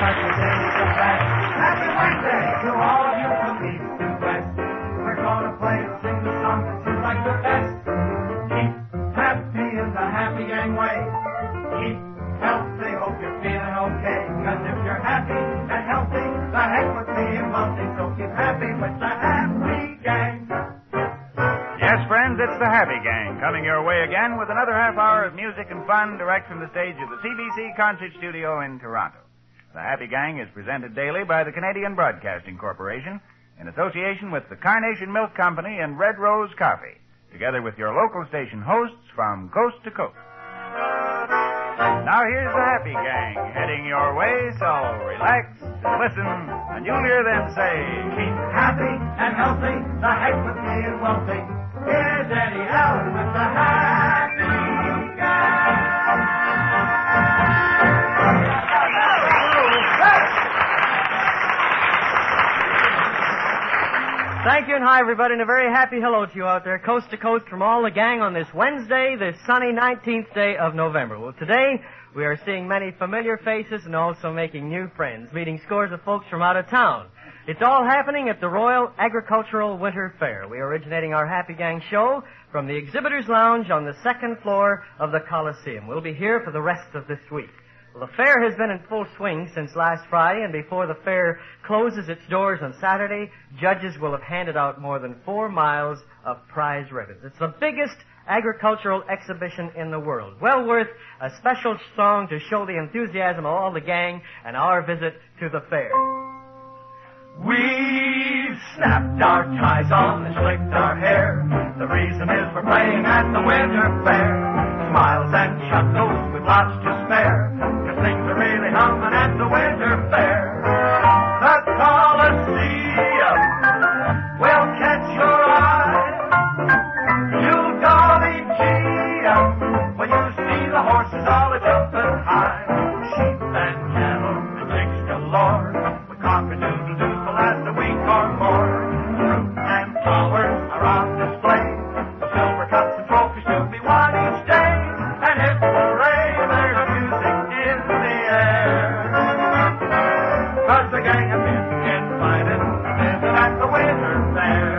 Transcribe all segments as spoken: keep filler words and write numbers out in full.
such a day is the best. Happy Wednesday to all of you from east to west. We're gonna play and sing the song that you like the best. Keep happy in the happy gang way. Keep healthy, hope you're feeling okay. Cause if you're happy and healthy, the heck with being wealthy. So keep happy with the Happy Gang. Yes, friends, it's the Happy Gang coming your way again with another half hour of music and fun direct from the stage of the C B C Concert Studio in Toronto. The Happy Gang is presented daily by the Canadian Broadcasting Corporation in association with the Carnation Milk Company and Red Rose Coffee, together with your local station hosts from coast to coast. Now here's the Happy Gang heading your way, so relax and listen, and you'll hear them say, keep happy and healthy, the heck with being wealthy. Here's Eddie Allen with the Happy Gang. Thank you, and hi, everybody, and a very happy hello to you out there, coast to coast from all the gang on this Wednesday, this sunny nineteenth day of November. Well, today, we are seeing many familiar faces and also making new friends, meeting scores of folks from out of town. It's all happening at the Royal Agricultural Winter Fair. We are originating our Happy Gang show from the Exhibitors Lounge on the second floor of the Coliseum. We'll be here for the rest of this week. Well, the fair has been in full swing since last Friday, and before the fair closes its doors on Saturday, judges will have handed out more than four miles of prize ribbons. It's the biggest agricultural exhibition in the world. Well worth a special song to show the enthusiasm of all the gang and our visit to the fair. We've snapped our ties on and slicked our hair. The reason is we're playing at the Winter Fair. Smiles and chuckles with lots to spare, 'cause things are really humming at the Winter Fair. The Coliseum will catch your eye. You'll golly gee up when you see the horses all a-jumping high. Sheep and cattle and chicks galore, with cock-a-doodle-doos will last a week or more. Fruit and flowers are on display, the silver cups and trophies to be won each day. And if hooray, there's music in the air. 'Cause the gang have been invited to visit at the Winter Fair.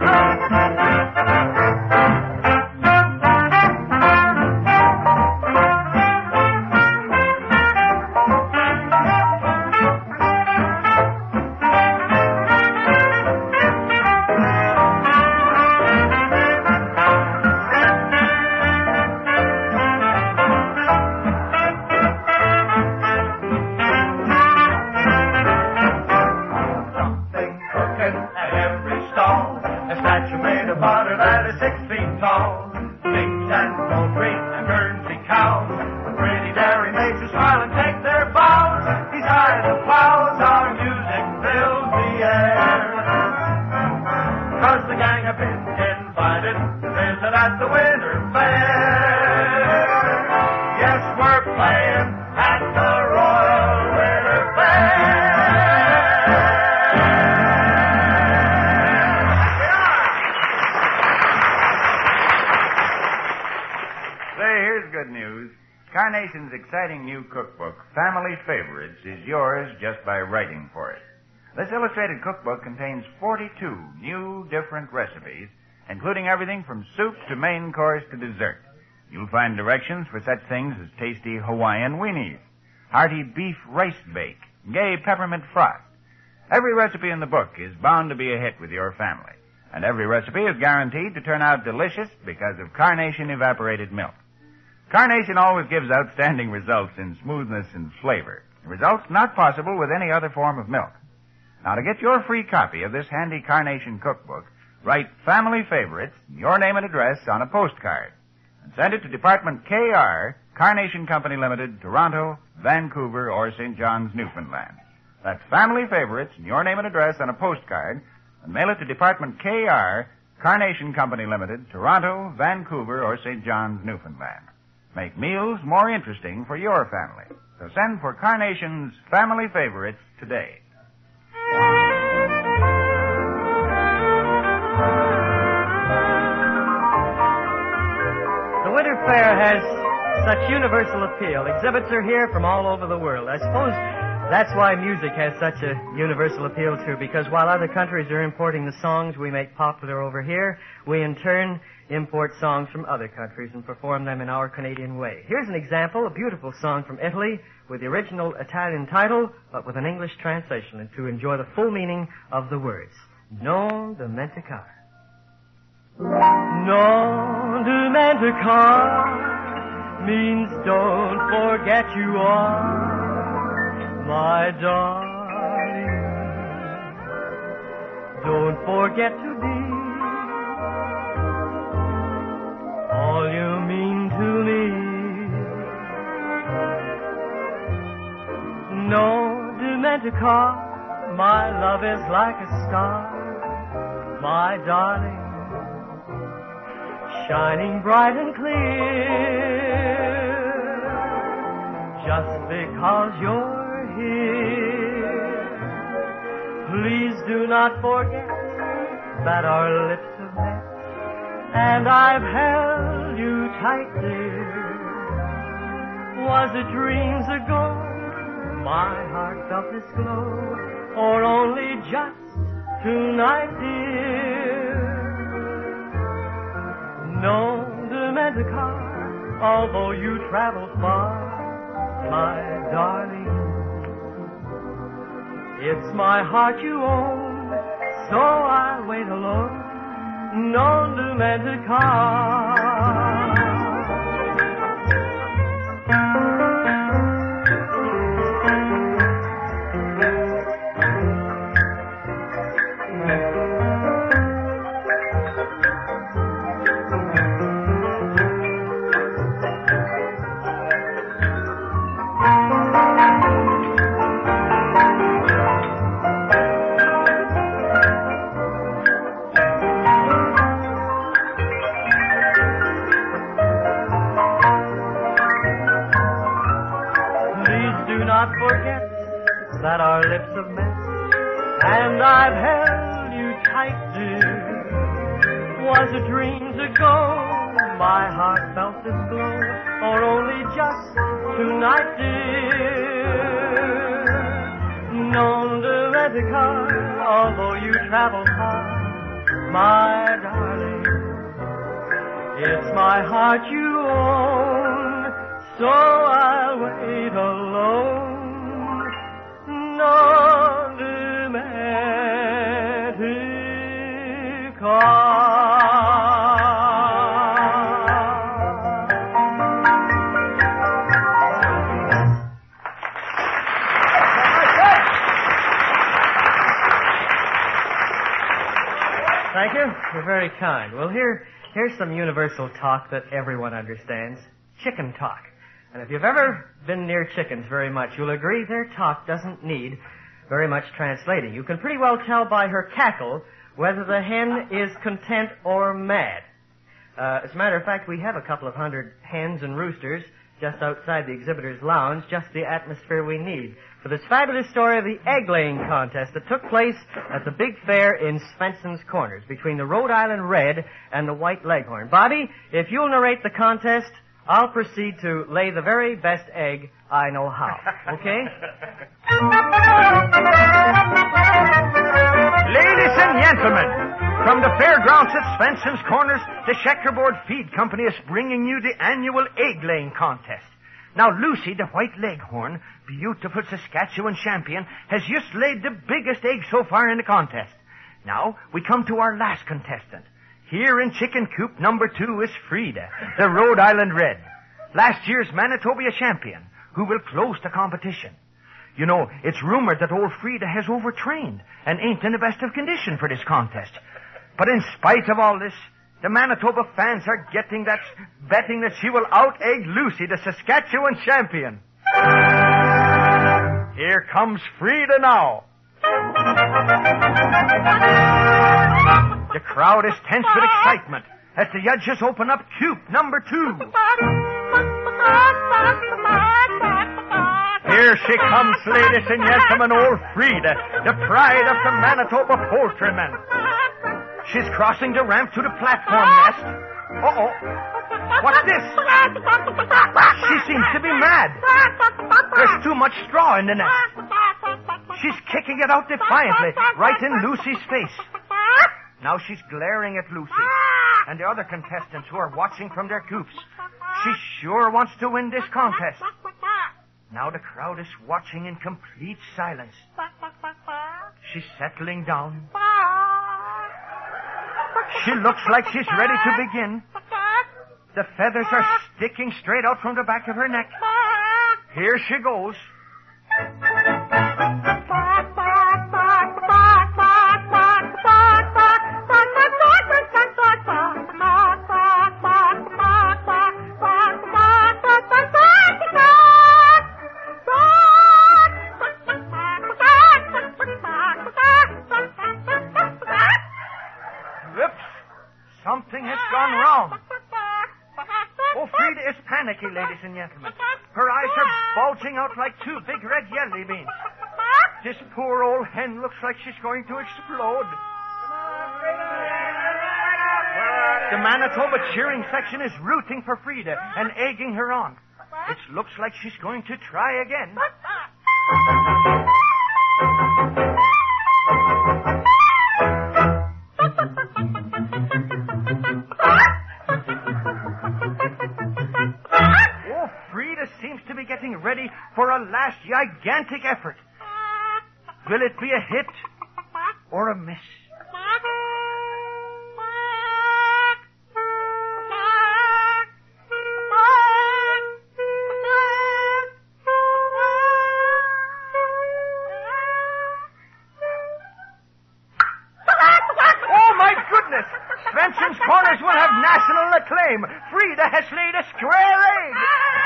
Carnation's exciting new cookbook, Family Favorites, is yours just by writing for it. This illustrated cookbook contains forty-two new different recipes, including everything from soup to main course to dessert. You'll find directions for such things as tasty Hawaiian weenies, hearty beef rice bake, gay peppermint frost. Every recipe in the book is bound to be a hit with your family, and every recipe is guaranteed to turn out delicious because of Carnation evaporated milk. Carnation always gives outstanding results in smoothness and flavor, results not possible with any other form of milk. Now, to get your free copy of this handy Carnation cookbook, write Family Favorites, your name and address on a postcard, and send it to Department K R, Carnation Company Limited, Toronto, Vancouver, or Saint John's, Newfoundland. That's Family Favorites, your name and address on a postcard, and mail it to Department K R, Carnation Company Limited, Toronto, Vancouver, or Saint John's, Newfoundland. Make meals more interesting for your family. So send for Carnation's Family Favorites today. The Winter Fair has such universal appeal. Exhibits are here from all over the world. I suppose That's why music has such a universal appeal, too, because while other countries are importing the songs we make popular over here, we in turn import songs from other countries and perform them in our Canadian way. Here's an example, a beautiful song from Italy with the original Italian title, but with an English translation, and to enjoy the full meaning of the words. Non dimenticare. Non dimenticare means don't forget you are my darling. Don't forget to be all you mean to me. No dimenticare, my love is like a star, my darling, shining bright and clear, just because you're here. Please do not forget that our lips have met, and I've held you tight, dear. Was it dreams ago my heart felt this glow, or only just tonight, dear? No dimenticare, although you travel far, my darling, it's my heart you own, so I'll wait alone. Non dimenticare. That our lips have met, and I've held you tight, dear. Was it dreams ago my heart felt this glow, or only just tonight, dear? Non dimenticare, although you travel far, my darling, it's my heart you own, so I'll wait alone. Non dimenticare. Thank you. You're very kind. Well, here, here's some universal talk that everyone understands. Chicken talk. And if you've ever been near chickens very much, you'll agree their talk doesn't need very much translating. You can pretty well tell by her cackle whether the hen is content or mad. Uh, as a matter of fact, we have a couple of hundred hens and roosters just outside the exhibitor's lounge, just the atmosphere we need for this fabulous story of the egg-laying contest that took place at the big fair in Svenson's Corners between the Rhode Island Red and the White Leghorn. Bobby, if you'll narrate the contest, I'll proceed to lay the very best egg I know how. Okay? Ladies and gentlemen, from the fairgrounds at Svenson's Corners, the Checkerboard Feed Company is bringing you the annual egg-laying contest. Now, Lucy, the White Leghorn, beautiful Saskatchewan champion, has just laid the biggest egg so far in the contest. Now, we come to our last contestant. Here in chicken coop number two is Frida, the Rhode Island Red, last year's Manitoba champion, who will close the competition. You know, it's rumored that old Frida has overtrained and ain't in the best of condition for this contest. But in spite of all this, the Manitoba fans are getting that, betting that she will out-egg Lucy, the Saskatchewan champion. Here comes Frida now. The crowd is tense with excitement as the judges open up coop number two. Here she comes, ladies and gentlemen, old Frida, the pride of the Manitoba poultrymen. She's crossing the ramp to the platform nest. Uh-oh. What's this? She seems to be mad. There's too much straw in the nest. She's kicking it out defiantly, right in Lucy's face. Now she's glaring at Lucy and the other contestants who are watching from their coops. She sure wants to win this contest. Now the crowd is watching in complete silence. She's settling down. She looks like she's ready to begin. The feathers are sticking straight out from the back of her neck. Here she goes. Something has gone wrong. Oh, Frida is panicky, ladies and gentlemen. Her eyes are bulging out like two big red jelly beans. This poor old hen looks like she's going to explode. The Manitoba cheering section is rooting for Frida and egging her on. It looks like she's going to try again. Seems to be getting ready for a last gigantic effort. Will it be a hit or a miss? Oh, my goodness! Svenson's Corners will have national acclaim. Frida has laid a square egg.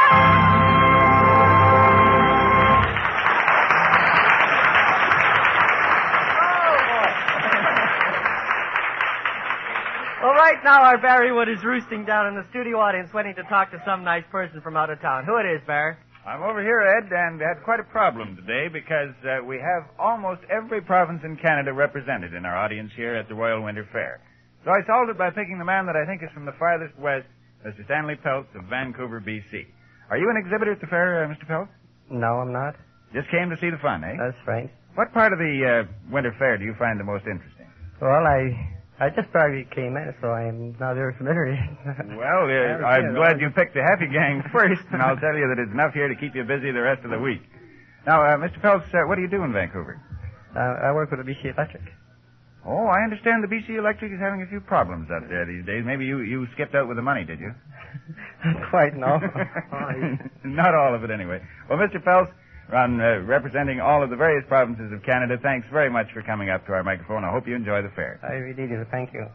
Well, right now our Barry Wood is roosting down in the studio audience waiting to talk to some nice person from out of town. Who it is, Barry? I'm over here, Ed, and had quite a problem today because uh, we have almost every province in Canada represented in our audience here at the Royal Winter Fair. So I solved it by picking the man that I think is from the farthest west, Mister Stanley Peltz of Vancouver, B C. Are you an exhibitor at the fair, uh, Mister Peltz? No, I'm not. Just came to see the fun, eh? That's right. What part of the uh, Winter Fair do you find the most interesting? Well, I I just barely came in, so I'm not very familiar. Well, uh, I'm glad you picked the Happy Gang first, and I'll tell you that it's enough here to keep you busy the rest of the week. Now, uh, Mister Peltz, uh, what do you do in Vancouver? Uh, I work with the B C Electric. Oh, I understand the B C Electric is having a few problems out there these days. Maybe you, you skipped out with the money, did you? Quite, no. Not all of it, anyway. Well, Mister Peltz, on uh, representing all of the various provinces of Canada, thanks very much for coming up to our microphone. I hope you enjoy the fair. I really do. Thank you.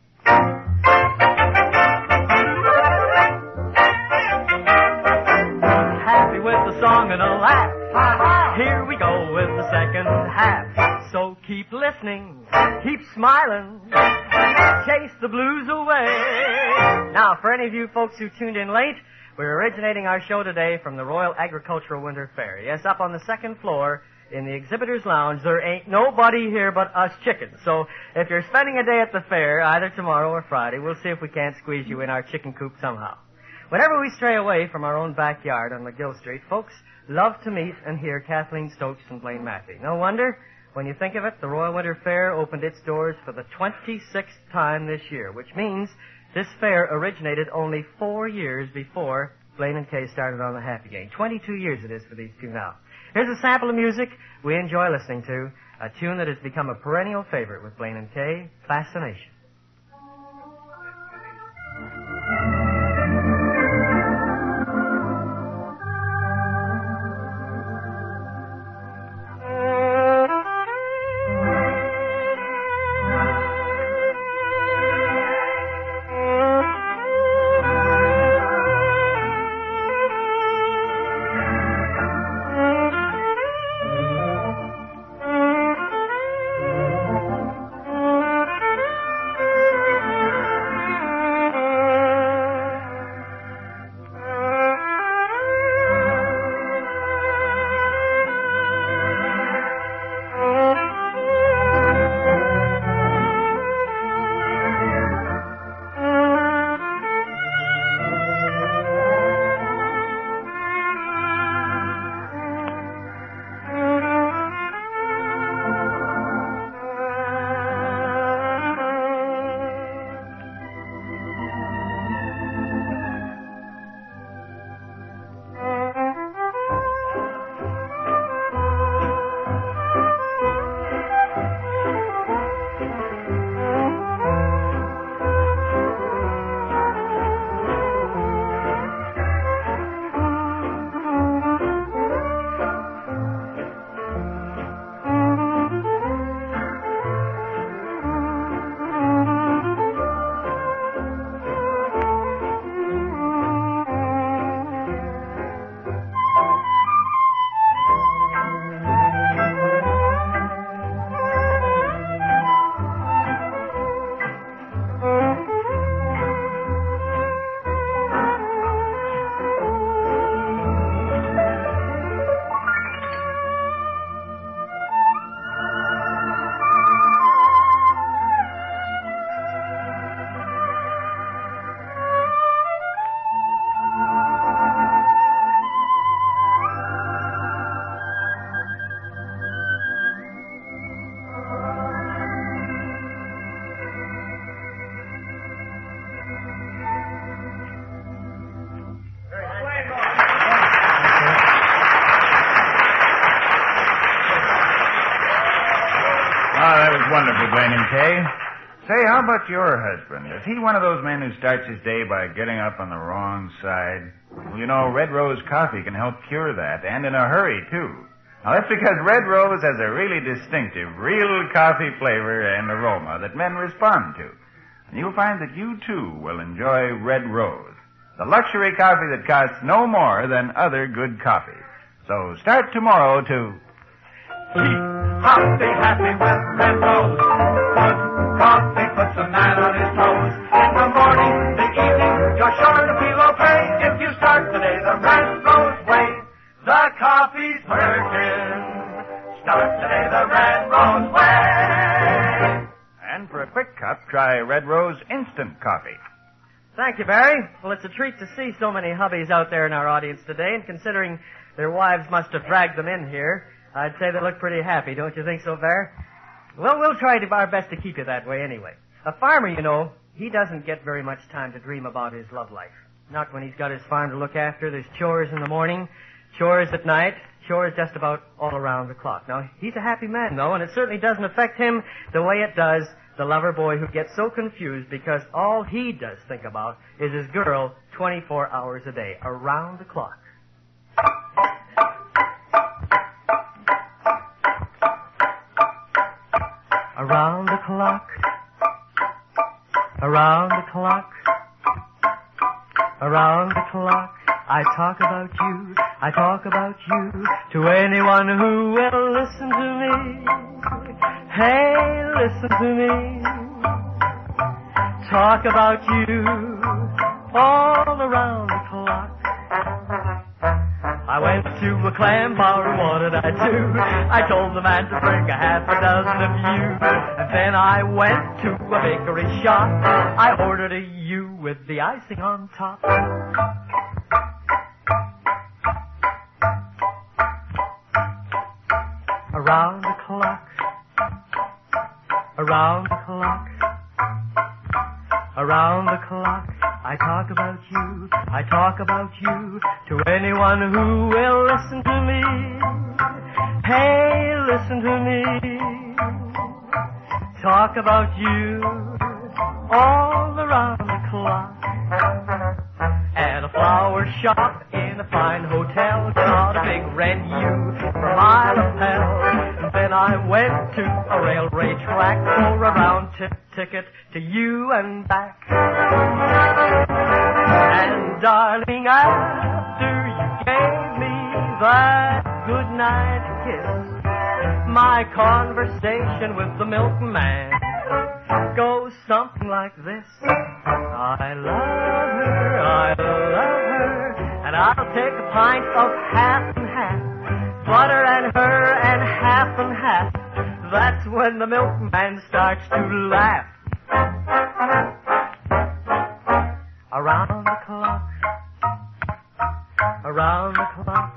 Happy with the song and a laugh. Here we go with the second half. So keep listening, keep smiling, chase the blues away. Now, for any of you folks who tuned in late, we're originating our show today from the Royal Agricultural Winter Fair. Yes, up on the second floor in the Exhibitors Lounge, there ain't nobody here but us chickens. So if you're spending a day at the fair, either tomorrow or Friday, we'll see if we can't squeeze you in our chicken coop somehow. Whenever we stray away from our own backyard on McGill Street, folks love to meet and hear Kathleen Stokes and Blaine Mathey. No wonder, when you think of it, the Royal Winter Fair opened its doors for the twenty-sixth time this year, which means this fair originated only four years before Blaine and Kay started on the Happy Gang. twenty-two years it is for these two now. Here's a sample of music we enjoy listening to, a tune that has become a perennial favorite with Blaine and Kay, Fascination. that was wonderful, Blaine and Kay. Say, how about your husband? Is he one of those men who starts his day by getting up on the wrong side? Well, you know, Red Rose coffee can help cure that, and in a hurry, too. Now, that's because Red Rose has a really distinctive, real coffee flavor and aroma that men respond to. And you'll find that you, too, will enjoy Red Rose, the luxury coffee that costs no more than other good coffee. So start tomorrow to Keep happy, happy with Red Rose. Good coffee puts a man on his toes. In the morning, the evening, you're sure to feel okay if you start today the Red Rose way. The coffee's working. Start today the Red Rose way. And for a quick cup, try Red Rose Instant Coffee. Thank you, Barry. Well, it's a treat to see so many hubbies out there in our audience today, and considering their wives must have dragged them in here, I'd say they look pretty happy, don't you think so, Barry? Well, we'll try to our best to keep you that way anyway. A farmer, you know, he doesn't get very much time to dream about his love life. Not when he's got his farm to look after. There's chores in the morning, chores at night, chores just about all around the clock. Now, he's a happy man, though, and it certainly doesn't affect him the way it does the lover boy who gets so confused because all he does think about is his girl twenty-four hours a day, around the clock. Around the clock, around the clock, around the clock, I talk about you, I talk about you, to anyone who will listen to me. Hey, listen to me, talk about you, all around the clock. I went to a clam bar, what did I do? I told the man to bring a half a dozen of you. And then I went to a bakery shop. I ordered a U with the icing on top. Around the clock, around the clock, around the clock, I talk about you, I talk about you, to anyone who will listen to me. Hey, listen to me, talk about you, all around the clock. At a flower shop in a fine hotel, got a big red U for my lapel. And then I went to a railway track for a round t- ticket to you and back. And darling, after you gave me that goodnight kiss, my conversation with the milkman goes something like this. I love her, I love her, and I'll take a pint of half and half, butter and her and half and half. That's when the milkman starts to laugh. Around the clock, around the clock,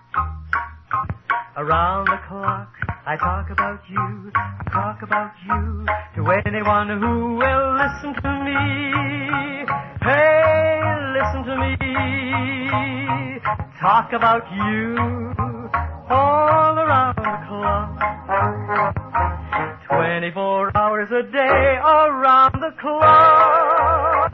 around the clock, I talk about you, I talk about you, to anyone who will listen to me. Hey, listen to me, talk about you, all around the clock. Twenty-four hours a day, around the clock.